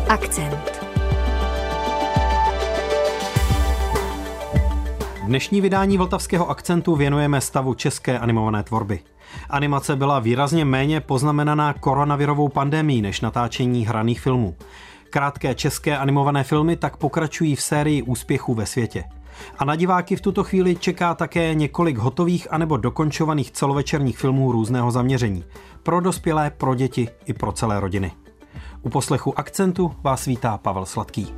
Akcent. Dnešní vydání Vltavského akcentu věnujeme stavu české animované tvorby. Animace byla výrazně méně poznamenaná koronavirovou pandemií než natáčení hraných filmů. Krátké české animované filmy tak pokračují v sérii úspěchů ve světě. A na diváky v tuto chvíli čeká také několik hotových anebo dokončovaných celovečerních filmů různého zaměření. Pro dospělé, pro děti i pro celé rodiny. U poslechu Akcentu vás vítá Pavel Sladký.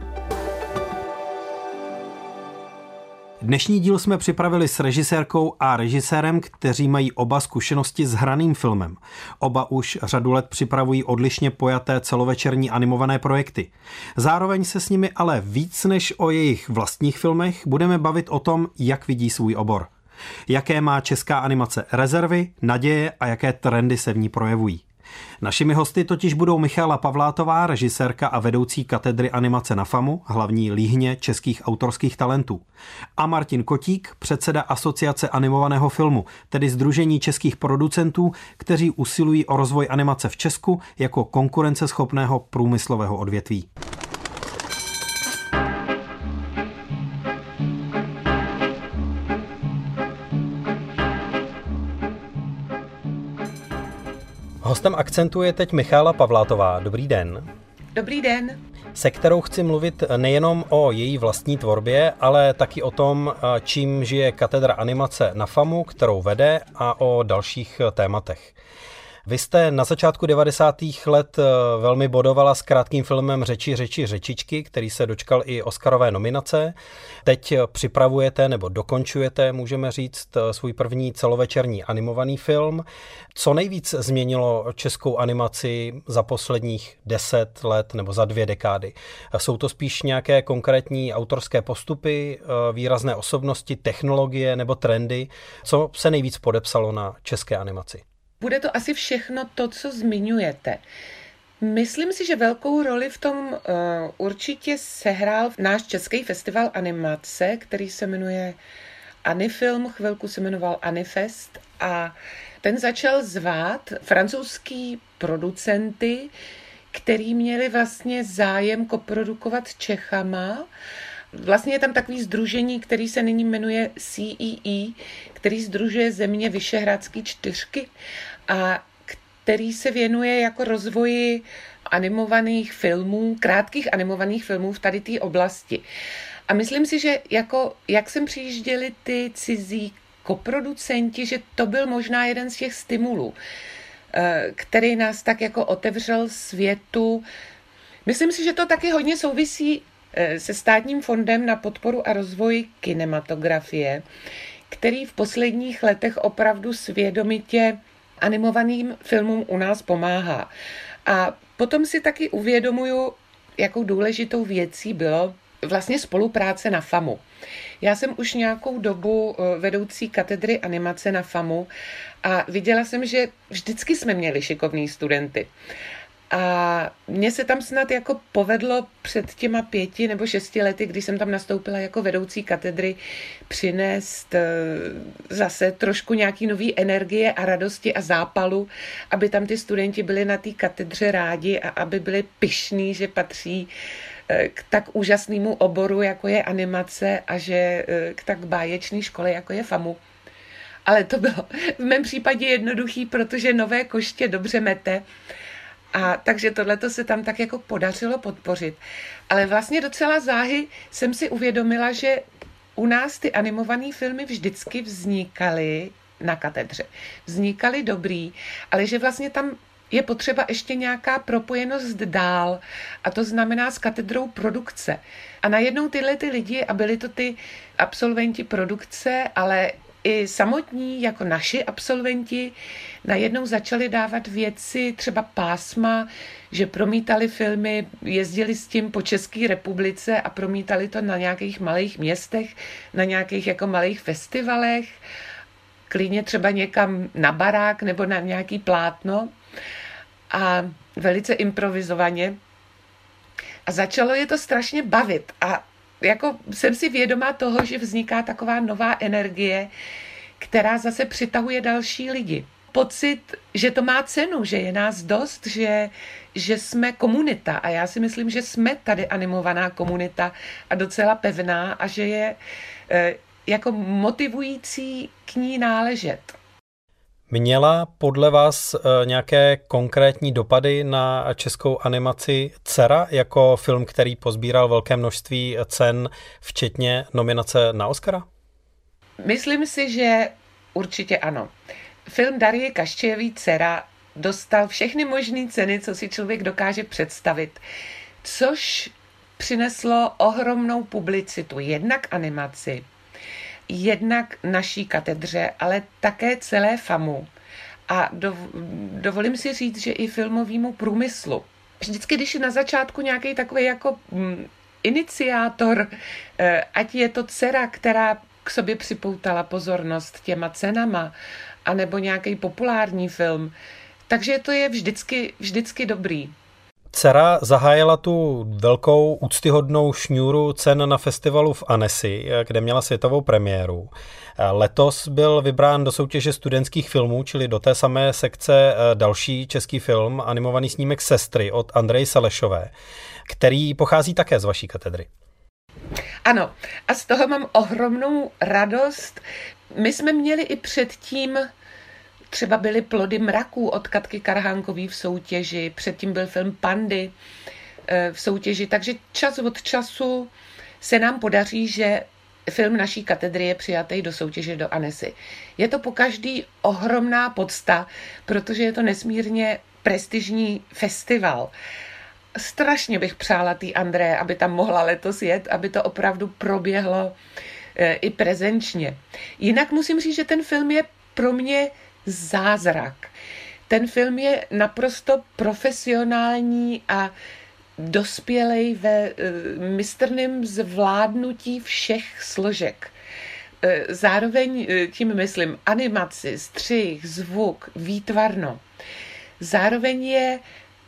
Dnešní díl jsme připravili s režisérkou a režisérem, kteří mají oba zkušenosti s hraným filmem. Oba už řadu let připravují odlišně pojaté celovečerní animované projekty. Zároveň se s nimi ale víc než o jejich vlastních filmech budeme bavit o tom, jak vidí svůj obor. Jaké má česká animace rezervy, naděje a jaké trendy se v ní projevují. Našimi hosty totiž budou Michaela Pavlátová, režisérka a vedoucí katedry animace na FAMu, hlavní líhně českých autorských talentů, a Martin Kotík, předseda Asociace animovaného filmu, tedy sdružení českých producentů, kteří usilují o rozvoj animace v Česku jako konkurenceschopného průmyslového odvětví. Hostem Akcentu je teď Michaela Pavlátová. Dobrý den. Dobrý den. Se kterou chci mluvit nejenom o její vlastní tvorbě, ale taky o tom, čím žije katedra animace na FAMu, kterou vede, a o dalších tématech. Vy jste na začátku 90. let velmi bodovala s krátkým filmem Řečičky, který se dočkal i Oscarové nominace. Teď připravujete nebo dokončujete, můžeme říct, svůj první celovečerní animovaný film. Co nejvíc změnilo českou animaci za posledních 10 let nebo za 2 dekády? Jsou to spíš nějaké konkrétní autorské postupy, výrazné osobnosti, technologie nebo trendy? Co se nejvíc podepsalo na české animaci? Bude to asi všechno to, co zmiňujete. Myslím si, že velkou roli v tom určitě sehrál náš český festival animace, který se jmenuje Anifilm, chvilku se jmenoval Anifest, a ten začal zvát francouzský producenty, který měli vlastně zájem koprodukovat Čechama. Vlastně je tam takový sdružení, který se nyní jmenuje CEE, který sdružuje země Vyšehradské čtyřky a který se věnuje jako rozvoji animovaných filmů, krátkých animovaných filmů v tady té oblasti. A myslím si, že jak sem přijížděli ty cizí koproducenti, že to byl možná jeden z těch stimulů, který nás tak jako otevřel světu. Myslím si, že to taky hodně souvisí se Státním fondem na podporu a rozvoj kinematografie, který v posledních letech opravdu svědomitě animovaným filmům u nás pomáhá. A potom si taky uvědomuju, jakou důležitou věcí bylo vlastně spolupráce na FAMu. Já jsem už nějakou dobu vedoucí katedry animace na FAMu a viděla jsem, že vždycky jsme měli šikovný studenty. A mně se tam snad jako povedlo před těma 5 nebo 6 lety, když jsem tam nastoupila jako vedoucí katedry, přinést zase trošku nějaký nový energie a radosti a zápalu, aby tam ty studenti byli na té katedře rádi a aby byli pyšní, že patří k tak úžasnému oboru, jako je animace, a že k tak báječné škole, jako je FAMu. Ale to bylo v mém případě jednoduchý, protože nové koště dobře mete. A takže tohleto se tam tak jako podařilo podpořit. Ale vlastně docela záhy jsem si uvědomila, že u nás ty animované filmy vždycky vznikaly na katedře. Vznikaly dobrý, ale že vlastně tam je potřeba ještě nějaká propojenost dál, a to znamená s katedrou produkce. A najednou tyhle ty lidi, a byli to ty absolventi produkce, ale i samotní, jako naši absolventi, najednou začali dávat věci, třeba pásma, že promítali filmy, jezdili s tím po České republice a promítali to na nějakých malých městech, na nějakých jako malých festivalech, klidně třeba někam na barák nebo na nějaký plátno, a velice improvizovaně. A začalo je to strašně bavit a jako jsem si vědomá toho, že vzniká taková nová energie, která zase přitahuje další lidi. pocit, že to má cenu, že je nás dost, že jsme komunita. A já si myslím, že jsme tady animovaná komunita a docela pevná a že je jako motivující k ní náležet. Měla podle vás nějaké konkrétní dopady na českou animaci Dcera jako film, který pozbíral velké množství cen, včetně nominace na Oscara? Myslím si, že určitě ano. Film Darji Kaščejevý Dcera dostal všechny možné ceny, co si člověk dokáže představit, což přineslo ohromnou publicitu, jednak animaci, jednak naší katedře, ale také celé FAMu. A dovolím si říct, že i filmovému průmyslu. Vždycky, když je na začátku nějaký takový jako iniciátor, ať je to Dcera, která k sobě připoutala pozornost těma cenama, anebo nějaký populární film, takže to je vždycky dobrý. Dcera zahájila tu velkou úctyhodnou šňůru cen na festivalu v Annecy, kde měla světovou premiéru. Letos byl vybrán do soutěže studentských filmů, čili do té samé sekce další český film, animovaný snímek Sestry od Andreji Salešové, který pochází také z vaší katedry. Ano, a z toho mám ohromnou radost. My jsme měli i předtím, třeba byly Plody mraků od Katky Karhánkový v soutěži, předtím byl film Pandy v soutěži, takže čas od času se nám podaří, že film naší katedry je přijatý do soutěže do Annecy. Je to pokaždý ohromná podsta, protože je to nesmírně prestižní festival. Strašně bych přála té André, aby tam mohla letos jet, aby to opravdu proběhlo i prezenčně. Jinak musím říct, že ten film je pro mě zázrak. Ten film je naprosto profesionální a dospělej ve mistrném zvládnutí všech složek. Zároveň tím myslím animaci, střih, zvuk, výtvarno. Zároveň je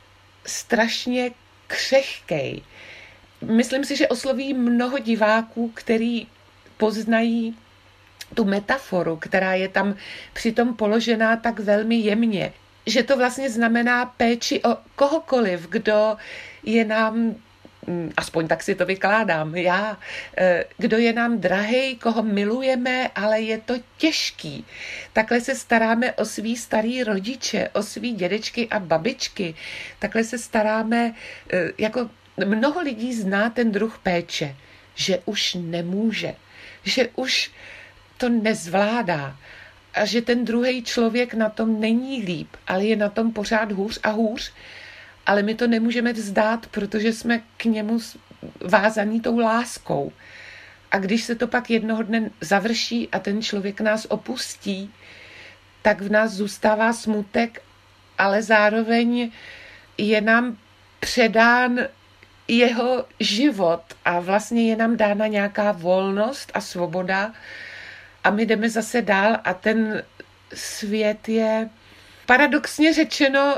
strašně křehkej. Myslím si, že osloví mnoho diváků, který poznají tu metaforu, která je tam přitom položená tak velmi jemně. Že to vlastně znamená péči o kohokoliv, kdo je nám, aspoň tak si to vykládám já, kdo je nám drahej, koho milujeme, ale je to těžký. Takhle se staráme o svý starý rodiče, o svý dědečky a babičky. Takhle se staráme, jako mnoho lidí zná ten druh péče, že už nemůže, že už to nezvládá a že ten druhý člověk na tom není líp, ale je na tom pořád hůř a hůř, ale my to nemůžeme vzdát, protože jsme k němu vázaní tou láskou. A když se to pak jednoho dne završí a ten člověk nás opustí, tak v nás zůstává smutek, ale zároveň je nám předán jeho život a vlastně je nám dána nějaká volnost a svoboda a my jdeme zase dál a ten svět je paradoxně řečeno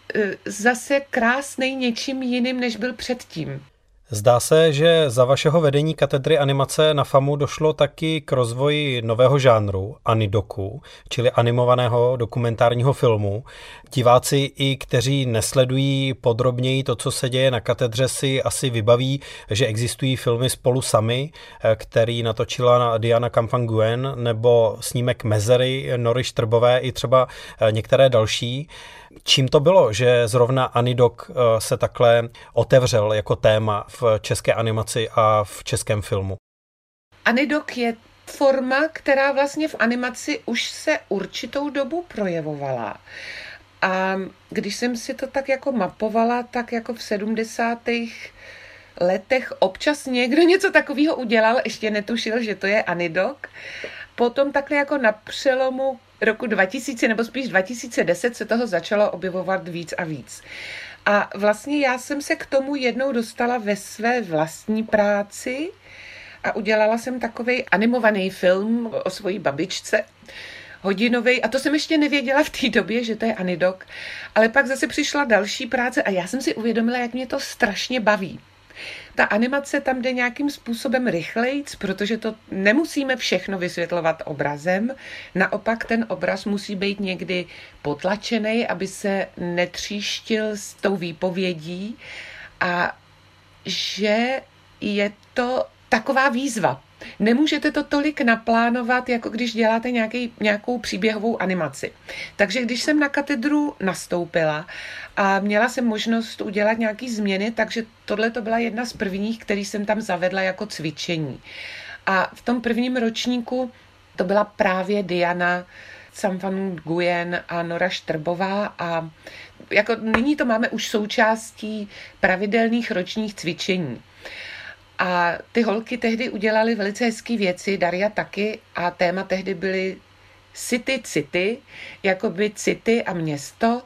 zase krásnej něčím jiným, než byl předtím. Zdá se, že za vašeho vedení katedry animace na FAMu došlo taky k rozvoji nového žánru anidoku, čili animovaného dokumentárního filmu. Diváci, i kteří nesledují podrobněji to, co se děje na katedře, si asi vybaví, že existují filmy Spolu sami, který natočila Diana Kampfan-Nguyen, nebo snímek Mezery Nory Štrbové i třeba některé další. Čím to bylo, že zrovna Anidok se takhle otevřel jako téma v české animaci a v českém filmu? Anidok je forma, která vlastně v animaci už se určitou dobu projevovala. A když jsem si to tak jako mapovala, tak jako v 70. letech občas někdo něco takového udělal, ještě netušil, že to je Anidok. Potom takhle jako na přelomu roku 2000 nebo spíš 2010 se toho začalo objevovat víc a víc. A vlastně já jsem se k tomu jednou dostala ve své vlastní práci a udělala jsem takovej animovaný film o svojí babičce, hodinovej, a to jsem ještě nevěděla v té době, že to je Anidok, ale pak zase přišla další práce a já jsem si uvědomila, jak mě to strašně baví. Ta animace tam jde nějakým způsobem rychlejc, protože to nemusíme všechno vysvětlovat obrazem. Naopak ten obraz musí být někdy potlačený, aby se netříštil s tou výpovědí a že je to taková výzva. Nemůžete to tolik naplánovat, jako když děláte nějakou příběhovou animaci. Takže když jsem na katedru nastoupila a měla jsem možnost udělat nějaké změny, takže tohle to byla jedna z prvních, který jsem tam zavedla jako cvičení. A v tom prvním ročníku to byla právě Diana Samvan Nguyen a Nora Štrbová a jako nyní to máme už součástí pravidelných ročních cvičení. A ty holky tehdy udělaly velice hezké věci, Daria taky, a téma tehdy byly city, jakoby city a město.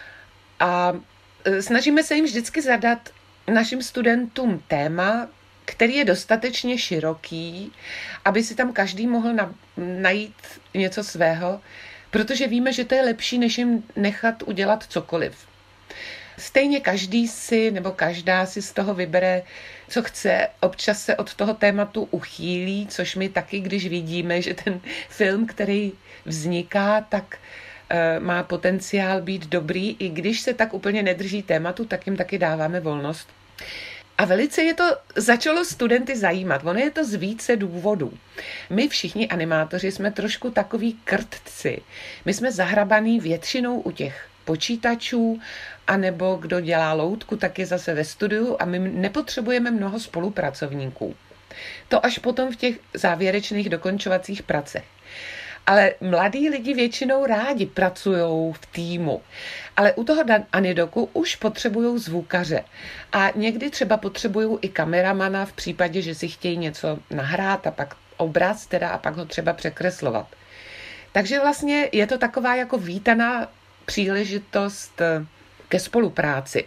A snažíme se jim vždycky zadat našim studentům téma, který je dostatečně široký, aby si tam každý mohl najít něco svého, protože víme, že to je lepší, než jim nechat udělat cokoliv. Stejně každý si nebo každá si z toho vybere, co chce, občas se od toho tématu uchýlí, což my taky, když vidíme, že ten film, který vzniká, tak má potenciál být dobrý, i když se tak úplně nedrží tématu, tak jim taky dáváme volnost. A velice je to začalo studenty zajímat. Ono je to z více důvodů. My všichni animátoři jsme trošku takový krtci. My jsme zahrabaný většinou u těch počítačů, anebo kdo dělá loutku, tak je zase ve studiu a my nepotřebujeme mnoho spolupracovníků. To až potom v těch závěrečných dokončovacích pracech. Ale mladí lidi většinou rádi pracují v týmu. Ale u toho Anidoku už potřebují zvukaře. A někdy třeba potřebují i kameramana v případě, že si chtějí něco nahrát a pak obraz a pak ho třeba překreslovat. Takže vlastně je to taková jako vítaná příležitost ke spolupráci.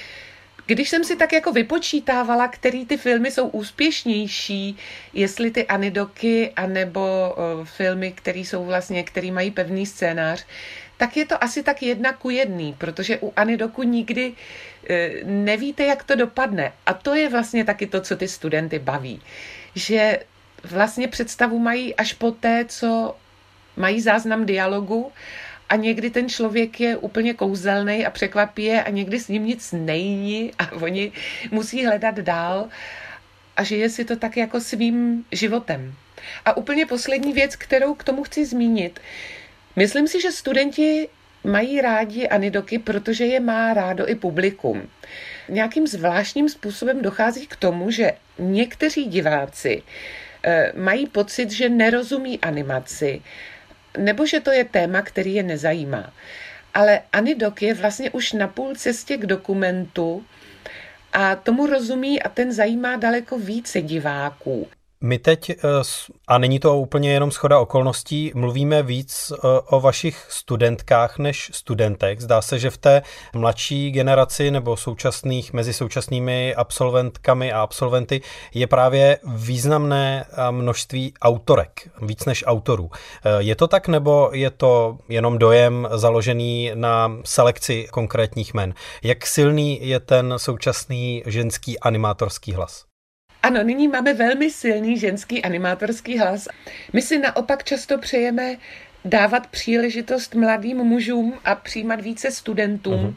Když jsem si tak jako vypočítávala, který ty filmy jsou úspěšnější, jestli ty Anidoky, anebo filmy, který mají pevný scénář, tak je to asi tak 1:1, protože u Anidoku nikdy nevíte, jak to dopadne. A to je vlastně taky to, co ty studenty baví. Že vlastně představu mají až poté, co mají záznam dialogu, a někdy ten člověk je úplně kouzelný a překvapí je a někdy s ním nic není a oni musí hledat dál a žije si to tak jako svým životem. A úplně poslední věc, kterou k tomu chci zmínit. Myslím si, že studenti mají rádi Anidoky, protože je má rádo i publikum. Nějakým zvláštním způsobem dochází k tomu, že někteří diváci mají pocit, že nerozumí animaci, nebo že to je téma, který je nezajímá. Ale Anidok je vlastně už na půl cestě k dokumentu a tomu rozumí a ten zajímá daleko více diváků. My teď, a není to úplně jenom shoda okolností, mluvíme víc o vašich studentkách než studentech. Zdá se, že v té mladší generaci nebo mezi současnými absolventkami a absolventy je právě významné množství autorek, víc než autorů. Je to tak, nebo je to jenom dojem založený na selekci konkrétních jmen? Jak silný je ten současný ženský animátorský hlas? Ano, nyní máme velmi silný ženský animátorský hlas. My si naopak často přejeme dávat příležitost mladým mužům a přijímat více studentům.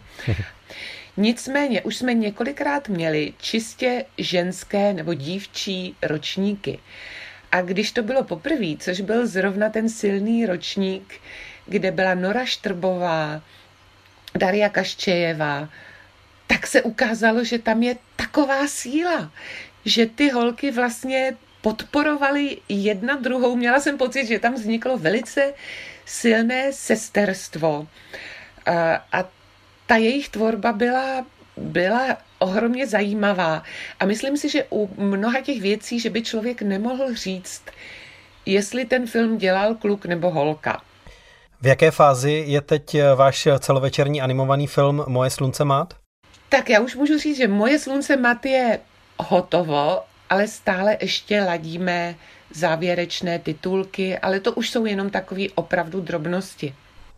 Nicméně už jsme několikrát měli čistě ženské nebo dívčí ročníky. A když to bylo poprvé, což byl zrovna ten silný ročník, kde byla Nora Štrbová, Daria Kaščejevá, tak se ukázalo, že tam je taková síla, že ty holky vlastně podporovaly jedna druhou. Měla jsem pocit, že tam vzniklo velice silné sesterstvo. A ta jejich tvorba byla ohromně zajímavá. A myslím si, že u mnoha těch věcí, že by člověk nemohl říct, jestli ten film dělal kluk nebo holka. V jaké fázi je teď váš celovečerní animovaný film Moje slunce mat? Tak já už můžu říct, že Moje slunce mat je hotovo, ale stále ještě ladíme závěrečné titulky, ale to už jsou jenom takové opravdu drobnosti.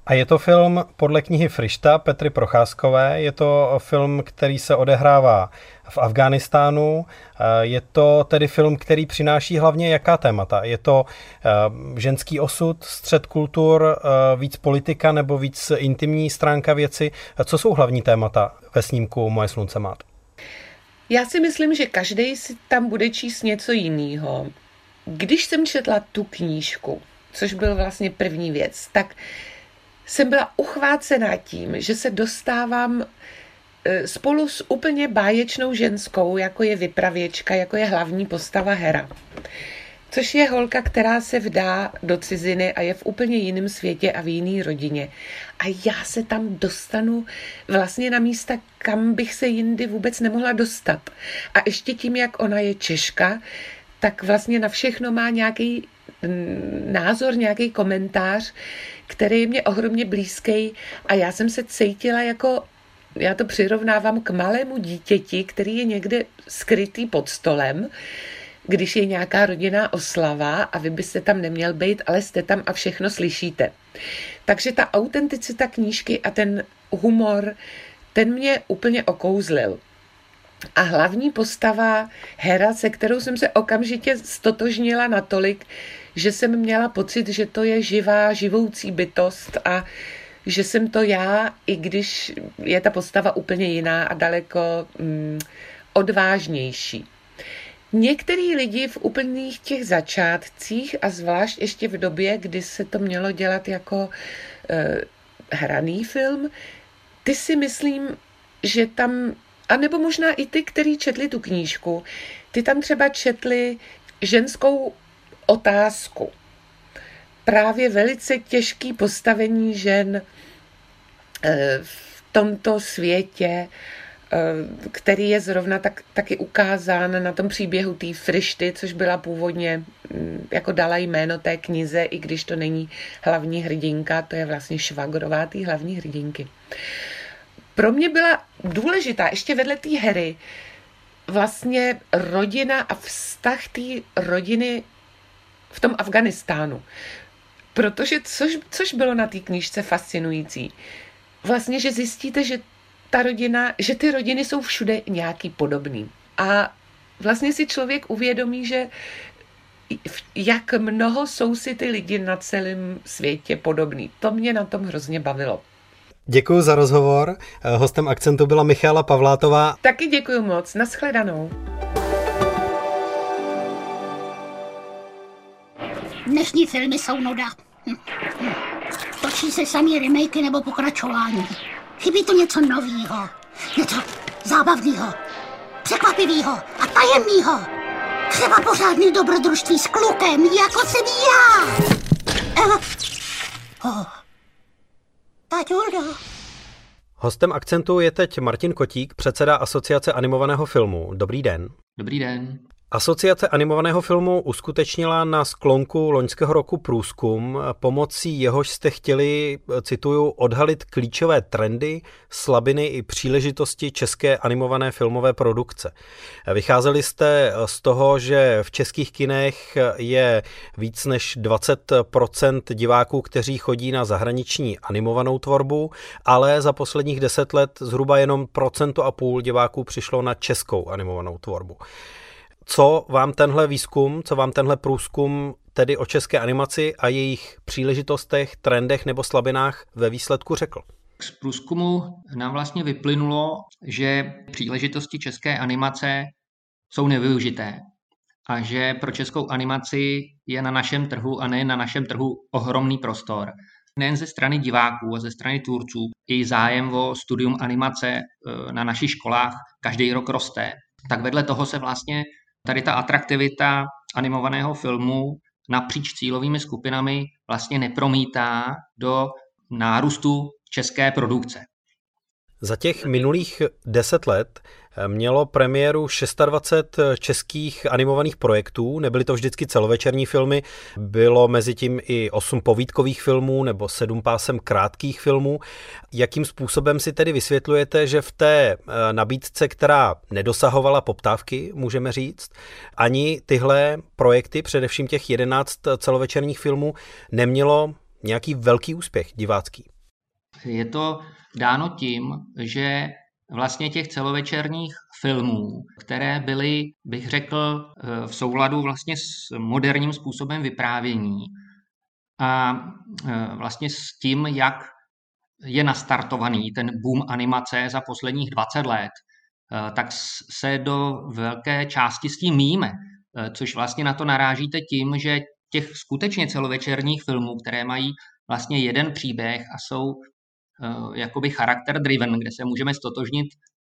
A je to film podle knihy Frišta Petry Procházkové, je to film, který se odehrává v Afghánistánu, je to tedy film, který přináší hlavně jaká témata? Je to ženský osud, střet kultur, víc politika nebo víc intimní stránka věci? Co jsou hlavní témata ve snímku Moje slunce mát? Já si myslím, že každý si tam bude číst něco jiného. Když jsem četla tu knížku, což byl vlastně první věc, tak jsem byla uchvácená tím, že se dostávám spolu s úplně báječnou ženskou, jako je vypravěčka, jako je hlavní postava Hera. Což je holka, která se vdá do ciziny a je v úplně jiném světě a v jiné rodině. A já se tam dostanu vlastně na místa, kam bych se jindy vůbec nemohla dostat. A ještě tím, jak ona je Češka, tak vlastně na všechno má nějaký názor, nějaký komentář, který je mě ohromně blízký a já jsem se cítila jako, já to přirovnávám k malému dítěti, který je někde skrytý pod stolem, když je nějaká rodinná oslava a vy byste tam neměl být, ale jste tam a všechno slyšíte. Takže ta autenticita knížky a ten humor, ten mě úplně okouzlil. A hlavní postava Hera, se kterou jsem se okamžitě stotožnila natolik, že jsem měla pocit, že to je živá, živoucí bytost a že jsem to já, i když je ta postava úplně jiná a daleko odvážnější. Některý lidi v úplných těch začátcích a zvlášť ještě v době, kdy se to mělo dělat jako hraný film, ty si myslím, že tam, anebo možná i ty, kteří četli tu knížku, ty tam třeba četli ženskou otázku. Právě velice těžký postavení žen v tomto světě, který je zrovna taky ukázán na tom příběhu té Frišty, což byla původně, jako dala jméno té knize, i když to není hlavní hrdinka, to je vlastně švagrová té hlavní hrdinky. Pro mě byla důležitá ještě vedle té Hery vlastně rodina a vztah té rodiny v tom Afghánistánu. Protože což bylo na té knížce fascinující, vlastně, že zjistíte, že že ty rodiny jsou všude nějaký podobný. A vlastně si člověk uvědomí, že jak mnoho jsou si ty lidi na celém světě podobný. To mě na tom hrozně bavilo. Děkuji za rozhovor. Hostem Akcentu byla Michaela Pavlátová. Taky děkuji moc. Naschledanou. Dnešní filmy jsou nuda. Točí se samý remakey nebo pokračování. Chybí tu něco novýho, něco zábavného, překvapivého a tajemného. Třeba pořádný dobrodružství s klukem, jako jsem já. Taťuldo. Hostem Akcentu je teď Martin Kotík, předseda Asociace animovaného filmu. Dobrý den. Dobrý den. Asociace animovaného filmu uskutečnila na sklonku loňského roku průzkum, pomocí jehož jste chtěli, cituju, odhalit klíčové trendy, slabiny i příležitosti české animované filmové produkce. Vycházeli jste z toho, že v českých kinech je víc než 20% diváků, kteří chodí na zahraniční animovanou tvorbu, ale za posledních 10 let zhruba jenom 1,5% diváků přišlo na českou animovanou tvorbu. Co vám tenhle výzkum, co vám tenhle průzkum tedy o české animaci a jejich příležitostech, trendech nebo slabinách ve výsledku řekl? Z průzkumu nám vlastně vyplynulo, že příležitosti české animace jsou nevyužité a že pro českou animaci je na našem trhu a nejen na našem trhu ohromný prostor. Nejen ze strany diváků a ze strany tvůrců, i zájem o studium animace na našich školách každý rok roste. Tak vedle toho se vlastně tady ta atraktivita animovaného filmu napříč cílovými skupinami vlastně nepromítá do nárůstu české produkce. Za těch minulých 10 let mělo premiéru 26 českých animovaných projektů, nebyly to vždycky celovečerní filmy, bylo mezi tím i 8 povídkových filmů nebo 7 pásem krátkých filmů. Jakým způsobem si tedy vysvětlujete, že v té nabídce, která nedosahovala poptávky, můžeme říct, ani tyhle projekty, především těch 11 celovečerních filmů, nemělo nějaký velký úspěch divácký? Je to dáno tím, že vlastně těch celovečerních filmů, které byly, bych řekl, v souladu vlastně s moderním způsobem vyprávění a vlastně s tím, jak je nastartovaný ten boom animace za posledních 20 let, tak se do velké části s tím míjíme, což vlastně na to narážíte tím, že těch skutečně celovečerních filmů, které mají vlastně jeden příběh a jsou jakoby charakter driven, kde se můžeme stotožnit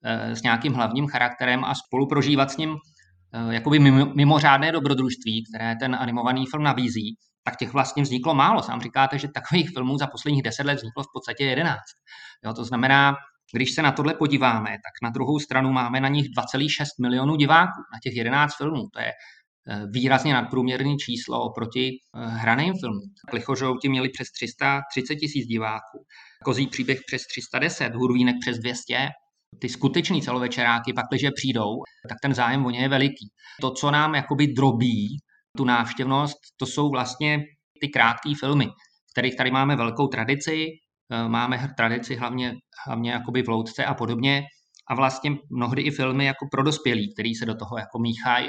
s nějakým hlavním charakterem a spolu prožívat s ním jakoby mimořádné dobrodružství, které ten animovaný film nabízí, tak těch vlastně vzniklo málo. Sám říkáte, že takových filmů za posledních 10 let vzniklo v podstatě 11. Jo, to znamená, když se na tohle podíváme, tak na druhou stranu máme na nich 2,6 milionů diváků, na těch 11 filmů. To je výrazně nadprůměrné číslo oproti hraným filmům. Lichožrouti měli přes 330 000 diváků, Kozí příběh přes 310, Hurvínek přes 200. Ty skuteční celovečeráky, pakliže přijdou, tak ten zájem o ně je veliký. To, co nám jakoby drobí tu návštěvnost, to jsou vlastně ty krátké filmy, v kterých tady máme velkou tradici, máme tradici hlavně jakoby v loutce a podobně a vlastně mnohdy i filmy jako pro dospělí, který se do toho jako míchají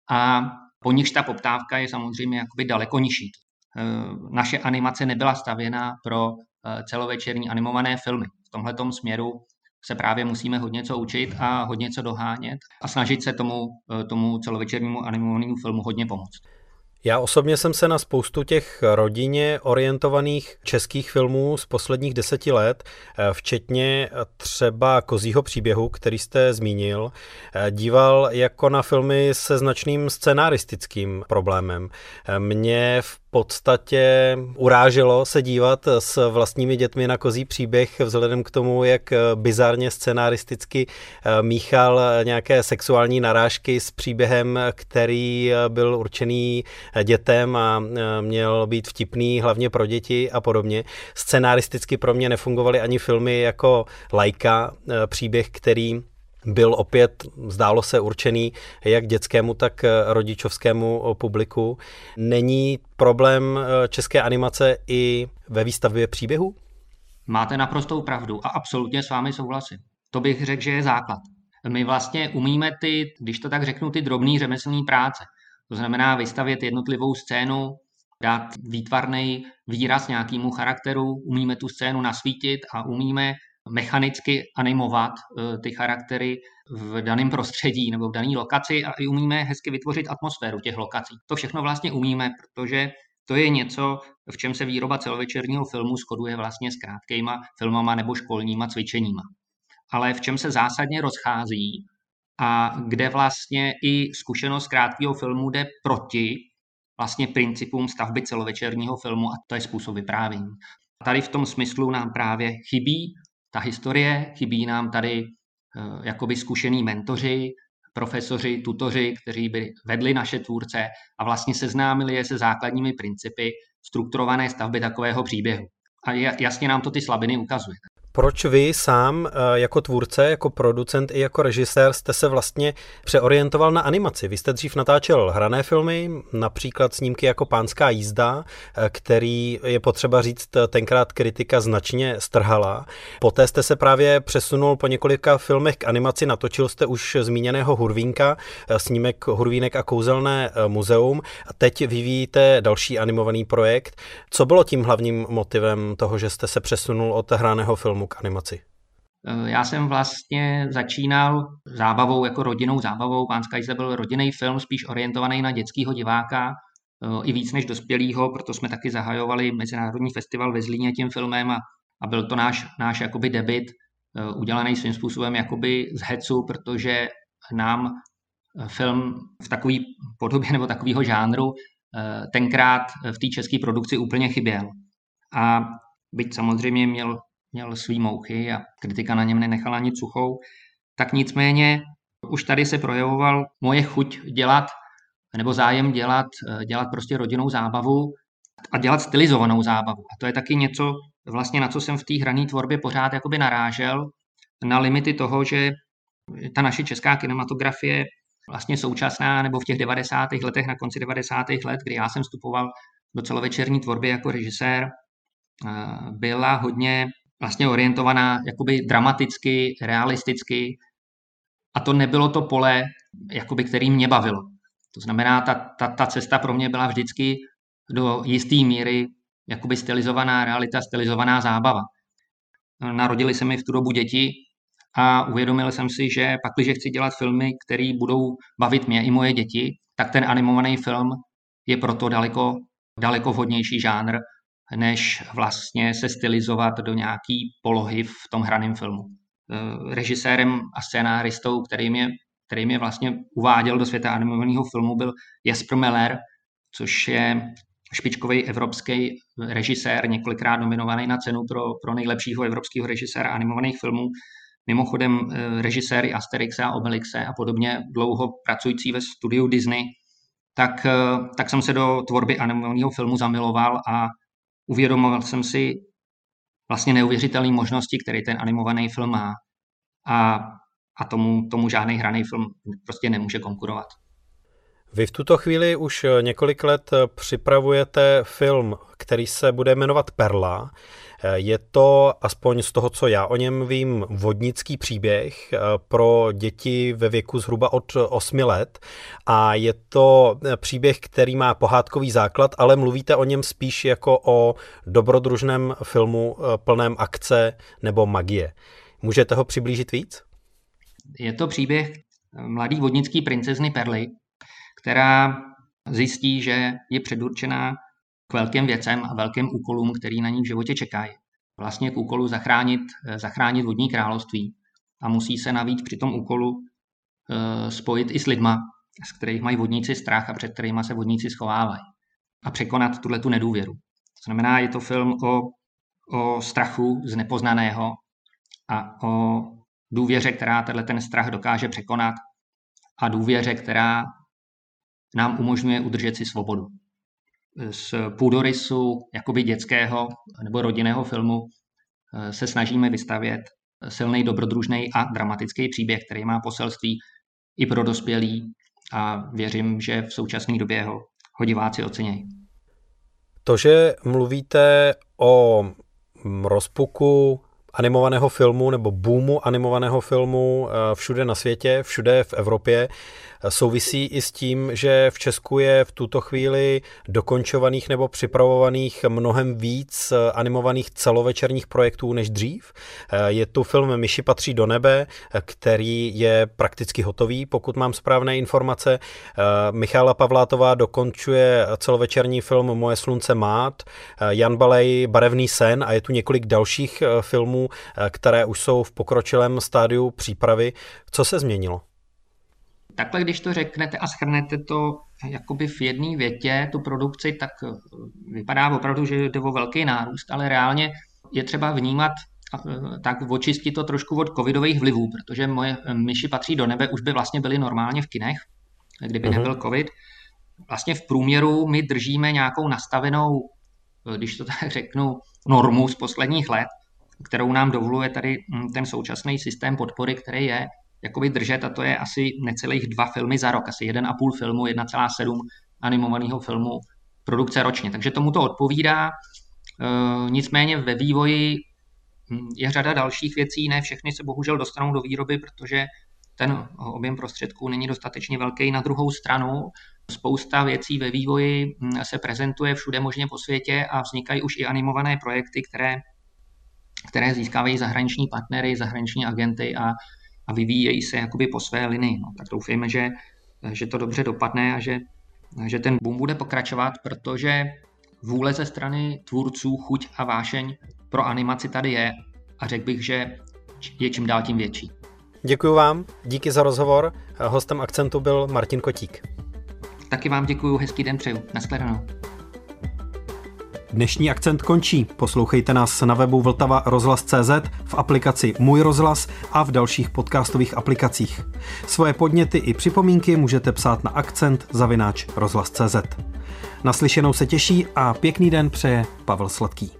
a po nichž ta poptávka je samozřejmě jakoby daleko nižší. Naše animace nebyla stavěna pro celovečerní animované filmy. V tomhletom směru se právě musíme hodně co učit a hodně co dohánět a snažit se tomu celovečernímu animovanému filmu hodně pomoct. Já osobně jsem se na spoustu těch rodině orientovaných českých filmů z posledních 10 let, včetně třeba Kozího příběhu, který jste zmínil, díval jako na filmy se značným scenaristickým problémem. Mě v podstatě uráželo se dívat s vlastními dětmi na Kozí příběh vzhledem k tomu, jak bizarně scenaristicky míchal nějaké sexuální narážky s příběhem, který byl určený dětem a měl být vtipný hlavně pro děti a podobně. Scenaristicky pro mě nefungovaly ani filmy jako Lajka, příběh, který byl opět, zdálo se, určený jak dětskému, tak rodičovskému publiku. Není problém české animace i ve výstavbě příběhů? Máte naprostou pravdu a absolutně s vámi souhlasím. To bych řekl, že je základ. My vlastně umíme když to tak řeknu, ty drobný řemeslný práce. To znamená vystavět jednotlivou scénu, dát výtvarný výraz nějakému charakteru, umíme tu scénu nasvítit a umíme mechanicky animovat ty charaktery v daném prostředí nebo v dané lokaci a i umíme hezky vytvořit atmosféru těch lokací. To všechno vlastně umíme, protože to je něco, v čem se výroba celovečerního filmu shoduje vlastně s krátkýma filmama nebo školníma cvičeníma. Ale v čem se zásadně rozchází a kde vlastně i zkušenost krátkého filmu jde proti vlastně principům stavby celovečerního filmu a to je způsob vyprávění. Tady v tom smyslu nám právě chybí ta historie, chybí nám tady jakoby zkušený mentoři, profesoři, tutoři, kteří by vedli naše tvůrce a vlastně seznámili je se základními principy strukturované stavby takového příběhu. A jasně nám to ty slabiny ukazuje. Proč vy sám jako tvůrce, jako producent i jako režisér jste se vlastně přeorientoval na animaci? Vy jste dřív natáčel hrané filmy, například snímky jako Pánská jízda, který je potřeba říct, tenkrát kritika značně strhala. Poté jste se právě přesunul po několika filmech k animaci, natočil jste už zmíněného Hurvínka, snímek Hurvínek a kouzelné muzeum a teď vyvíjíte další animovaný projekt. Co bylo tím hlavním motivem toho, že jste se přesunul od hraného filmu k animaci? Já jsem vlastně začínal zábavou, jako rodinnou zábavou. Pánská jízda byl rodinný film, spíš orientovaný na dětského diváka, i víc než dospělýho, proto jsme taky zahajovali Mezinárodní festival ve Zlíně tím filmem a byl to náš jakoby debut, udělaný svým způsobem jakoby z hecu, protože nám film v takové podobě nebo takového žánru tenkrát v té české produkci úplně chyběl. A byť samozřejmě měl svý mouchy a kritika na něm nenechala nic suchou, tak nicméně už tady se projevoval moje chuť dělat, nebo zájem dělat prostě rodinnou zábavu a dělat stylizovanou zábavu. A to je taky něco, vlastně na co jsem v té hrané tvorbě pořád jakoby narážel, na limity toho, že ta naše česká kinematografie vlastně současná, nebo v těch 90. letech, na konci 90. let, kdy já jsem vstupoval do celovečerní tvorby jako režisér, byla hodně vlastně orientovaná jakoby dramaticky, realisticky, a to nebylo to pole, jakoby, který mě bavilo. To znamená, ta cesta pro mě byla vždycky do jisté míry jakoby stylizovaná realita, stylizovaná zábava. Narodili se mi v tu dobu děti a uvědomil jsem si, že pakliže chci dělat filmy, které budou bavit mě i moje děti, tak ten animovaný film je proto daleko vhodnější žánr, než vlastně se stylizovat do nějaký polohy v tom hraném filmu. Režisérem a scénáristou, který mě vlastně uváděl do světa animovaného filmu, byl Jesper Meller, což je špičkový evropský režisér, několikrát nominovaný na cenu pro nejlepšího evropského režiséra animovaných filmů. Mimochodem režiséry Asterixe a Obelixe a podobně, dlouho pracující ve studiu Disney, tak jsem se do tvorby animovaného filmu zamiloval a uvědomoval jsem si vlastně neuvěřitelné možnosti, které ten animovaný film má. A tomu žádný hraný film prostě nemůže konkurovat. Vy v tuto chvíli už několik let připravujete film, který se bude jmenovat Perla. Je to, aspoň z toho, co já o něm vím, vodnický příběh pro děti ve věku zhruba od 8 let. A je to příběh, který má pohádkový základ, ale mluvíte o něm spíš jako o dobrodružném filmu plném akce nebo magie. Můžete ho přiblížit víc? Je to příběh mladý vodnický princezny Perly, která zjistí, že je předurčená k velkým věcem a velkým úkolům, který na ní v životě čekají. Vlastně k úkolu zachránit vodní království a musí se navíc při tom úkolu spojit i s lidma, z kterých mají vodníci strach a před kterýma se vodníci schovávají a překonat tuhletu nedůvěru. To znamená, je to film o strachu z nepoznaného a o důvěře, která ten strach dokáže překonat a důvěře, která nám umožňuje udržet si svobodu. Z půdorysu jakoby dětského nebo rodinného filmu se snažíme vystavět silný, dobrodružný a dramatický příběh, který má poselství i pro dospělí a věřím, že v současné době ho diváci ocenějí. To, že mluvíte o rozpuku animovaného filmu nebo boomu animovaného filmu všude na světě, všude v Evropě, souvisí i s tím, že v Česku je v tuto chvíli dokončovaných nebo připravovaných mnohem víc animovaných celovečerních projektů než dřív. Je tu film Myši patří do nebe, který je prakticky hotový, pokud mám správné informace. Michála Pavlátová dokončuje celovečerní film Moje slunce mát, Jan Balej Barevný sen a je tu několik dalších filmů, které už jsou v pokročilém stádiu přípravy. Co se změnilo? Takhle, když to řeknete a shrnete to jakoby v jedné větě, tu produkci, tak vypadá opravdu, že jde o velký nárůst, ale reálně je třeba vnímat, tak očistit to trošku od covidových vlivů, protože Moje myši patří do nebe už by vlastně byly normálně v kinech, kdyby nebyl covid. Vlastně v průměru my držíme nějakou nastavenou, když to tak řeknu, normu z posledních let, kterou nám dovoluje tady ten současný systém podpory, který je jakoby držet, a to je asi necelých 2 filmy za rok, asi 1,5 filmu, 1,7 animovaného filmu produkce ročně. Takže tomu to odpovídá. Nicméně ve vývoji je řada dalších věcí, ne všechny se bohužel dostanou do výroby, protože ten objem prostředků není dostatečně velký. Na druhou stranu spousta věcí ve vývoji se prezentuje všude možně po světě a vznikají už i animované projekty, které získávají zahraniční partnery, zahraniční agenty a vyvíjejí se jakoby po své linii. No, tak doufejme, že to dobře dopadne a že ten boom bude pokračovat, protože vůle ze strany tvůrců, chuť a vášeň pro animaci tady je a řekl bych, že je čím dál tím větší. Děkuji vám, díky za rozhovor. Hostem Akcentu byl Martin Kotík. Taky vám děkuji, hezký den přeju. Nashledanou. Dnešní Akcent končí. Poslouchejte nás na webu vltava.rozhlas.cz, v aplikaci Můj rozhlas a v dalších podcastových aplikacích. Svoje podněty i připomínky můžete psát na akcent@rozhlas.cz. Naslyšenou se těší a pěkný den přeje Pavel Sladký.